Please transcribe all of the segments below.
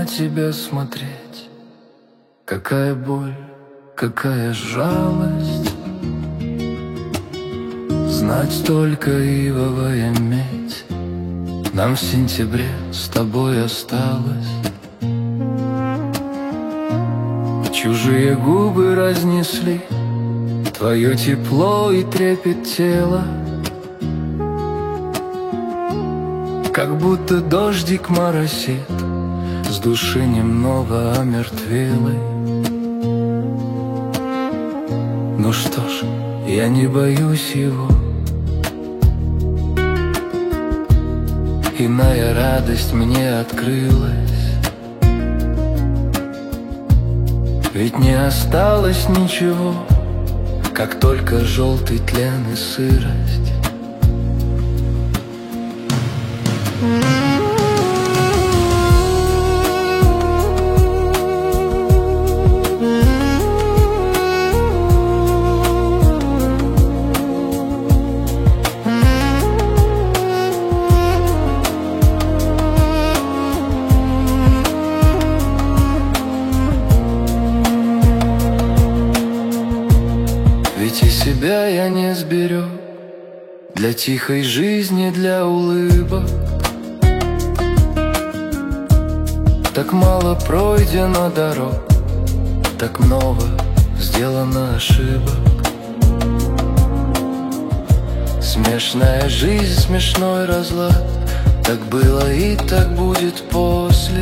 тебя смотреть. Какая боль, какая жалость, знать только ивовая медь нам в сентябре с тобой осталось. Чужие губы разнесли твое тепло и трепет тела, как будто дождик моросит с души немного омертвелой. Ну что ж, я не боюсь его, иная радость мне открылась. Ведь не осталось ничего, как только желтый тлен и сырость. Ведь и себя я не сберег для тихой жизни, для улыбок. Так мало пройдено дорог, так много сделано ошибок. Смешная жизнь, смешной разлад, так было и так будет после.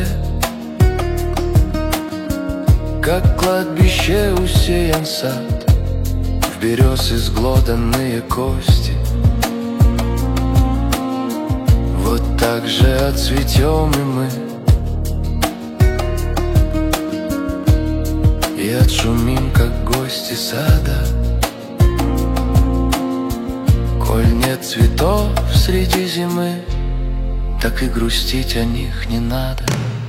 Как кладбище усеян сад, в берез изглоданные кости. Вот так же отцветем и мы, и отшумим, как гости сада. Коль нет цветов среди зимы, так и грустить о них не надо.